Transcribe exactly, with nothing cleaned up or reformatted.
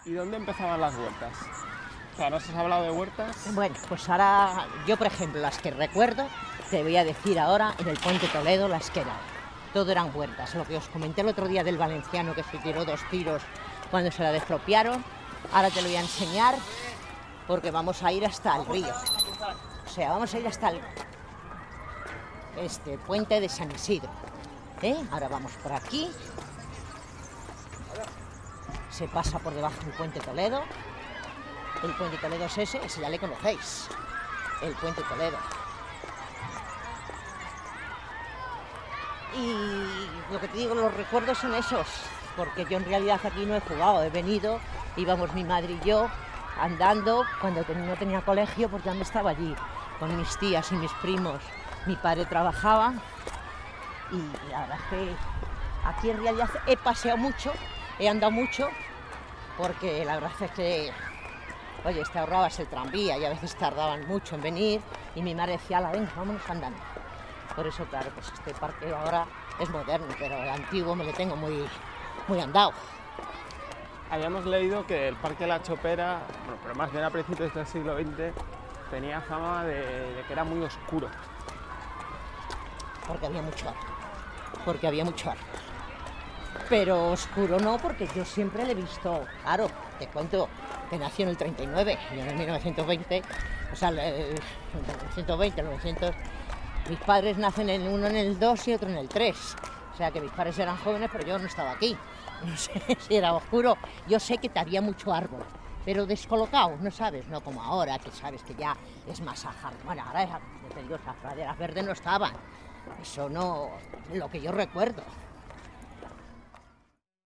¿Y dónde empezaban las huertas? O sea, ¿nos has hablado de huertas? Bueno, pues ahora yo, por ejemplo, las que recuerdo, te voy a decir ahora en el Puente Toledo las que eran. Todo eran huertas. Lo que os comenté el otro día del valenciano que se tiró dos tiros cuando se la despropiaron. Ahora te lo voy a enseñar porque vamos a ir hasta el río. O sea, vamos a ir hasta el este, puente de San Isidro. ¿Eh? Ahora vamos por aquí. Se pasa por debajo del Puente Toledo. El Puente Toledo es ese, ese ya le conocéis. El Puente Toledo. Y lo que te digo, los recuerdos son esos, porque yo en realidad aquí no he jugado, he venido, íbamos mi madre y yo andando, cuando no tenía colegio, pues ya me estaba allí con mis tías y mis primos. Mi padre trabajaba y la verdad es que aquí en realidad he paseado mucho, he andado mucho, porque la verdad es que, oye, te ahorrabas el tranvía y a veces tardaban mucho en venir y mi madre decía, ala, venga, vámonos andando. Por eso, claro, pues este parque ahora es moderno, pero el antiguo me lo tengo muy, muy andado. Habíamos leído que el Parque La Chopera, bueno, pero más bien a principios del siglo veinte, tenía fama de, de que era muy oscuro. Porque había mucho árbol, porque había mucho árbol. Pero oscuro no, porque yo siempre le he visto, claro, te cuento que nació en el treinta y nueve, yo en el mil novecientos veinte, o sea, el mil novecientos veinte, el novecientos... Mis padres nacen en uno en el dos y otro en el tres. O sea que mis padres eran jóvenes, pero yo no estaba aquí. No sé si era oscuro. Yo sé que había mucho árbol, pero descolocado, no sabes, no como ahora, que sabes que ya es más ajar. Bueno, ahora es, te digo, esas praderas verdes no estaban. Eso no, lo que yo recuerdo.